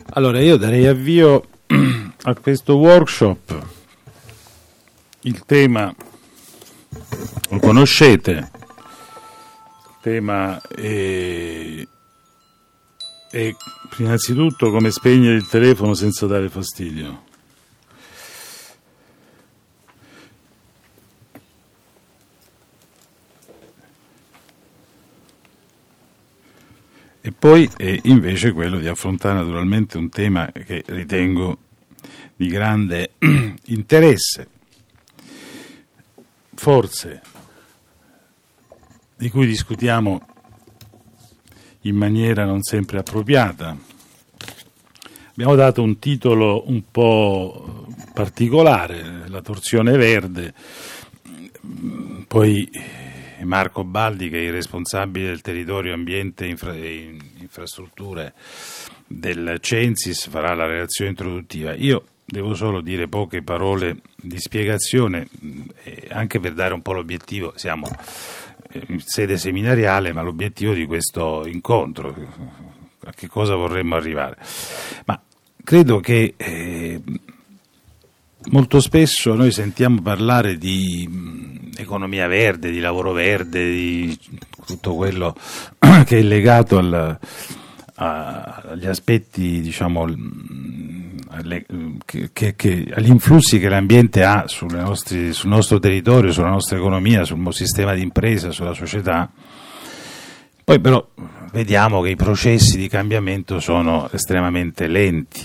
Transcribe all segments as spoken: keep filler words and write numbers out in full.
Allora, io darei avvio a questo workshop. Il tema lo conoscete, il tema è, è innanzitutto come spegnere il telefono senza dare fastidio. E poi è invece quello di affrontare naturalmente un tema che ritengo di grande interesse, forse di cui discutiamo in maniera non sempre appropriata. Abbiamo dato un titolo un po' particolare, la torsione verde, poi Marco Baldi, che è il responsabile del territorio, ambiente e infra- infrastrutture del Censis, farà la relazione introduttiva. Io devo solo dire poche parole di spiegazione, eh, anche per dare un po' l'obiettivo. Siamo in sede seminariale, ma l'obiettivo di questo incontro, a che cosa vorremmo arrivare? Ma credo che eh, molto spesso noi sentiamo parlare di mh, economia verde, di lavoro verde, di tutto quello che è legato al, a, agli aspetti, diciamo, alle, che, che, che, agli influssi che l'ambiente ha sulle nostri, sul nostro territorio, sulla nostra economia, sul sistema di impresa, sulla società. Poi però vediamo che i processi di cambiamento sono estremamente lenti.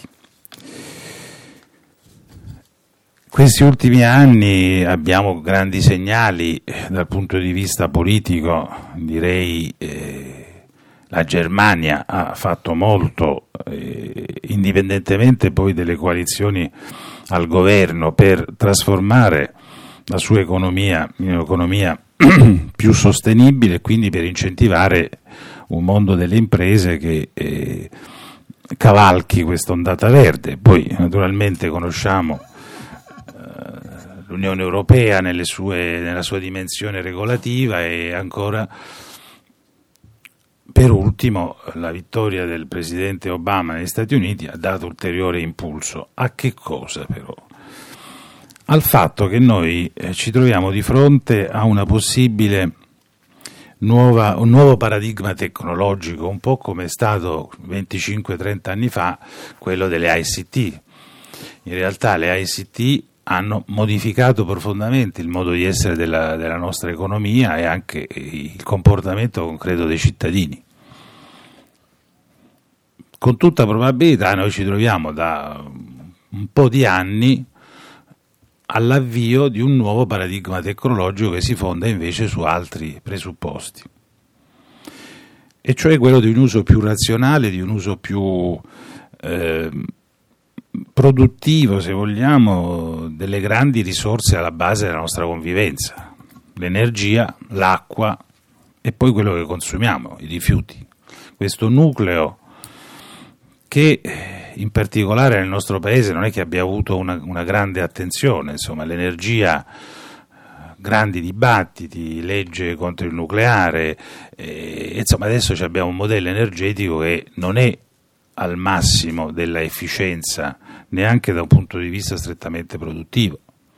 Questi ultimi anni abbiamo grandi segnali eh, dal punto di vista politico, direi eh, la Germania ha fatto molto, eh, indipendentemente poi delle coalizioni al governo, per trasformare la sua economia in un'economia più sostenibile e quindi per incentivare un mondo delle imprese che eh, cavalchi questa ondata verde. Poi naturalmente conosciamo l'Unione Europea nelle sue, nella sua dimensione regolativa e ancora per ultimo la vittoria del presidente Obama negli Stati Uniti ha dato ulteriore impulso. A che cosa però? Al fatto che noi eh, ci troviamo di fronte a una possibile nuova, un nuovo paradigma tecnologico, un po' come è stato venticinque trenta anni fa quello delle I C T. In realtà le I C T hanno modificato profondamente il modo di essere della, della nostra economia e anche il comportamento concreto dei cittadini. Con tutta probabilità noi ci troviamo da un po' di anni all'avvio di un nuovo paradigma tecnologico che si fonda invece su altri presupposti, e cioè quello di un uso più razionale, di un uso più eh, produttivo, se vogliamo, delle grandi risorse alla base della nostra convivenza: l'energia, l'acqua e poi quello che consumiamo, i rifiuti. Questo nucleo che in particolare nel nostro paese non è che abbia avuto una, una grande attenzione, insomma, l'energia, grandi dibattiti, legge contro il nucleare, eh, insomma adesso abbiamo un modello energetico che non è al massimo della efficienza neanche da un punto di vista strettamente produttivo.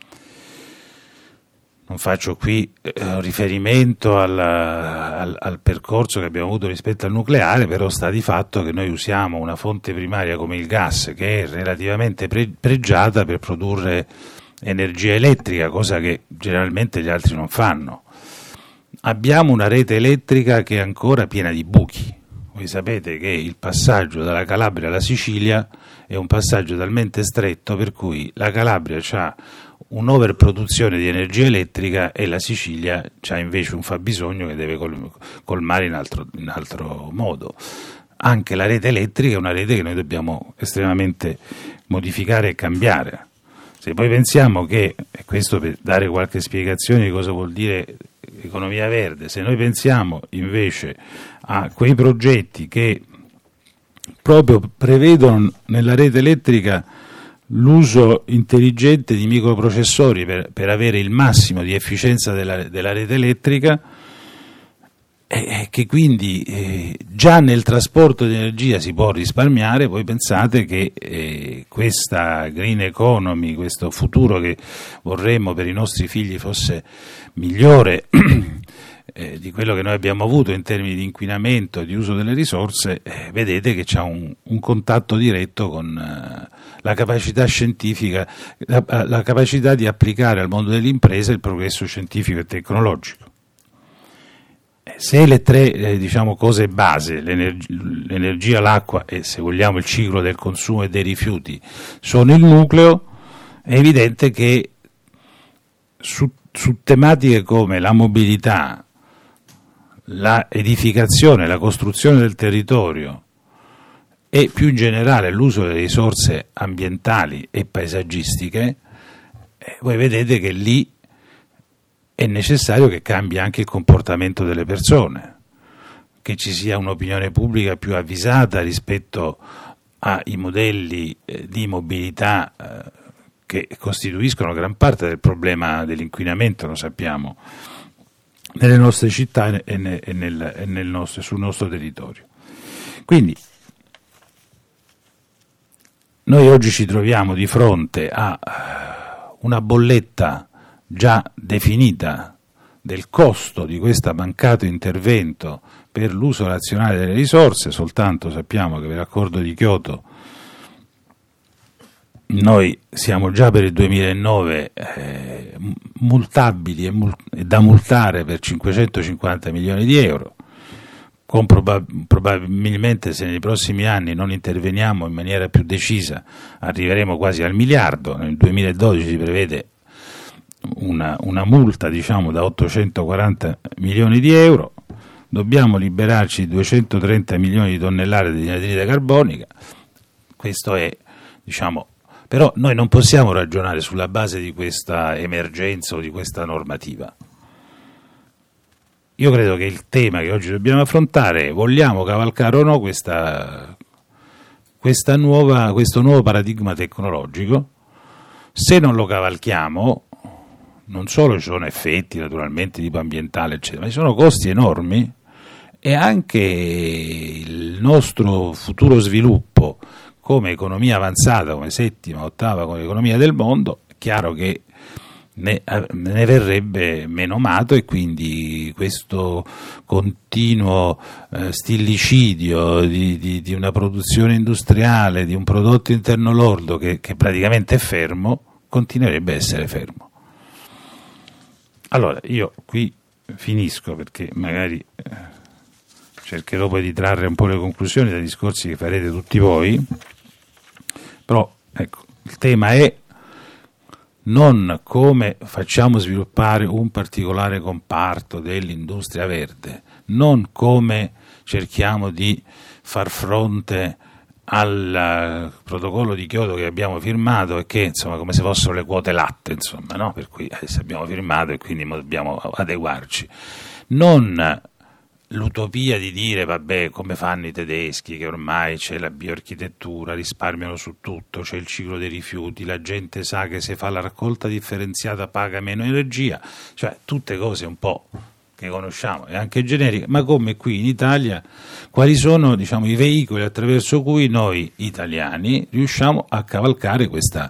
Non faccio qui eh, riferimento al, al, al percorso che abbiamo avuto rispetto al nucleare, però sta di fatto che noi usiamo una fonte primaria come il gas, che è relativamente pre- pregiata per produrre energia elettrica, cosa che generalmente gli altri non fanno. Abbiamo una rete elettrica che è ancora piena di buchi. Voi sapete che il passaggio dalla Calabria alla Sicilia è un passaggio talmente stretto per cui la Calabria ha un'overproduzione di energia elettrica e la Sicilia ha invece un fabbisogno che deve col- colmare in altro, in altro modo. Anche la rete elettrica è una rete che noi dobbiamo estremamente modificare e cambiare. Se poi pensiamo che, e questo per dare qualche spiegazione di cosa vuol dire economia verde, se noi pensiamo invece a quei progetti che proprio prevedono nella rete elettrica l'uso intelligente di microprocessori per, per avere il massimo di efficienza della, della rete elettrica, e che quindi eh, già nel trasporto di energia si può risparmiare. Voi pensate che eh, questa green economy, questo futuro che vorremmo per i nostri figli fosse migliore eh, di quello che noi abbiamo avuto in termini di inquinamento e di uso delle risorse, eh, vedete che c'è un, un contatto diretto con eh, la capacità scientifica, la, la capacità di applicare al mondo dell'impresa il progresso scientifico e tecnologico. Se le tre eh, diciamo, cose base, l'energia, l'energia, l'acqua e, se vogliamo, il ciclo del consumo e dei rifiuti sono il nucleo, è evidente che su, su tematiche come la mobilità, la edificazione, la costruzione del territorio e più in generale l'uso delle risorse ambientali e paesaggistiche, eh, voi vedete che lì è necessario che cambi anche il comportamento delle persone, che ci sia un'opinione pubblica più avvisata rispetto ai modelli eh, di mobilità eh, che costituiscono gran parte del problema dell'inquinamento, lo sappiamo, nelle nostre città e, ne, e, nel, e nel nostro, sul nostro territorio. Quindi noi oggi ci troviamo di fronte a una bolletta già definita del costo di questo mancato intervento per l'uso razionale delle risorse. Soltanto sappiamo che per l'accordo di Kyoto noi siamo già per il duemilanove eh, multabili e, mul- e da multare per cinquecentocinquanta milioni di euro, con probab- probabilmente, se nei prossimi anni non interveniamo in maniera più decisa, arriveremo quasi al miliardo. Nel duemiladodici si prevede Una, una multa diciamo da ottocentoquaranta milioni di euro. Dobbiamo liberarci di duecentotrenta milioni di tonnellate di anidride carbonica. Questo è, diciamo, però noi non possiamo ragionare sulla base di questa emergenza o di questa normativa. Io credo che il tema che oggi dobbiamo affrontare è: vogliamo cavalcare o no questa, questa nuova, questo nuovo paradigma tecnologico? Se non lo cavalchiamo, non solo ci sono effetti naturalmente tipo ambientale eccetera, ma ci sono costi enormi e anche il nostro futuro sviluppo come economia avanzata, come settima, ottava come economia del mondo, è chiaro che ne, ne verrebbe menomato, e quindi questo continuo eh, stillicidio di, di, di una produzione industriale, di un prodotto interno lordo che, che praticamente è fermo, continuerebbe a essere fermo. Allora, io qui finisco, perché magari eh, cercherò poi di trarre un po' le conclusioni dai discorsi che farete tutti voi, però ecco, il tema è non come facciamo sviluppare un particolare comparto dell'industria verde, non come cerchiamo di far fronte al protocollo di Kyoto che abbiamo firmato, e che insomma come se fossero le quote latte, insomma, no? Per cui adesso abbiamo firmato e quindi dobbiamo adeguarci. Non l'utopia di dire vabbè, come fanno i tedeschi, che ormai c'è la bioarchitettura, risparmiano su tutto, c'è il ciclo dei rifiuti, la gente sa che se fa la raccolta differenziata paga meno energia, cioè tutte cose un po' che conosciamo e anche generiche, ma come qui in Italia quali sono, diciamo, i veicoli attraverso cui noi italiani riusciamo a cavalcare questa,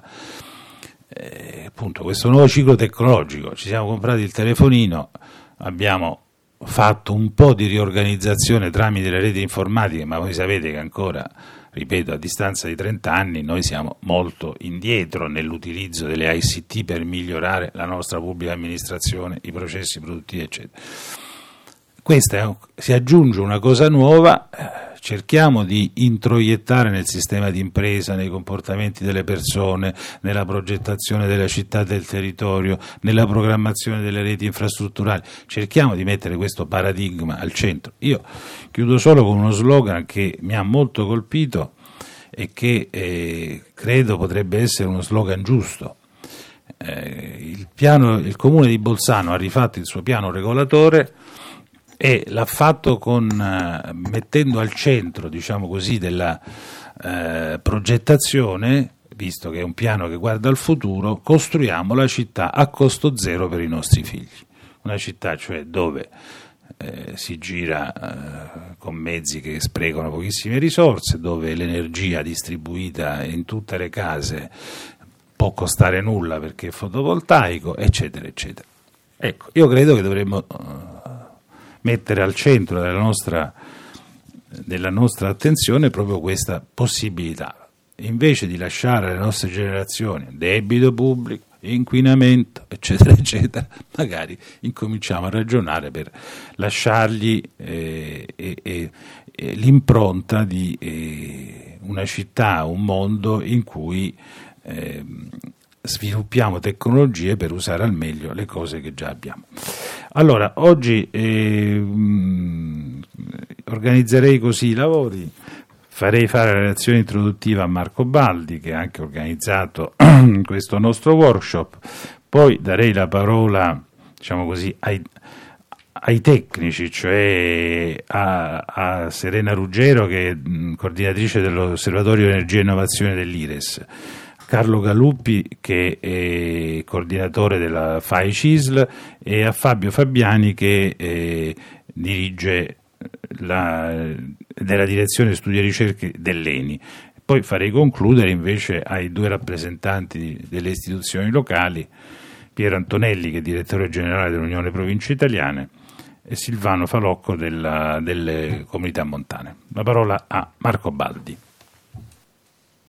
eh, appunto, questo nuovo ciclo tecnologico. Ci siamo comprati il telefonino, abbiamo fatto un po' di riorganizzazione tramite le reti informatiche, ma voi sapete che ancora, ripeto, a distanza di trenta anni noi siamo molto indietro nell'utilizzo delle I C T per migliorare la nostra pubblica amministrazione, i processi produttivi eccetera. Questa è, si aggiunge una cosa nuova, eh, cerchiamo di introiettare nel sistema di impresa, nei comportamenti delle persone, nella progettazione della città e del territorio, nella programmazione delle reti infrastrutturali, cerchiamo di mettere questo paradigma al centro. Io chiudo solo con uno slogan che mi ha molto colpito e che eh, credo potrebbe essere uno slogan giusto. Eh, il, piano, il comune di Bolzano ha rifatto il suo piano regolatore e l'ha fatto con, eh, mettendo al centro, diciamo così, della eh, progettazione, visto che è un piano che guarda al futuro: costruiamo la città a costo zero per i nostri figli. Una città, cioè, dove eh, si gira eh, con mezzi che sprecano pochissime risorse, dove l'energia distribuita in tutte le case può costare nulla perché è fotovoltaico, eccetera, eccetera. Ecco, io credo che dovremmo uh, mettere al centro della nostra, della nostra attenzione proprio questa possibilità, invece di lasciare alle nostre generazioni debito pubblico, inquinamento, eccetera, eccetera, magari incominciamo a ragionare per lasciargli eh, eh, eh, eh, l'impronta di eh, una città, un mondo in cui eh, sviluppiamo tecnologie per usare al meglio le cose che già abbiamo. Allora, oggi eh, mh, organizzerei così i lavori. Farei fare la relazione introduttiva a Marco Baldi, che ha anche organizzato questo nostro workshop, poi darei la parola, diciamo così, ai, ai tecnici, cioè a, a Serena Ruggero, che è coordinatrice dell'Osservatorio Energia e Innovazione dell'I R E S, Carlo Galuppi, che è coordinatore della F A I C I S L, e a Fabio Fabiani, che eh, dirige la, della direzione studi e ricerche dell'E N I. Poi farei concludere invece ai due rappresentanti delle istituzioni locali, Piero Antonelli, che è direttore generale dell'Unione Province Italiane, e Silvano Falocco della, delle Comunità Montane. La parola a Marco Baldi.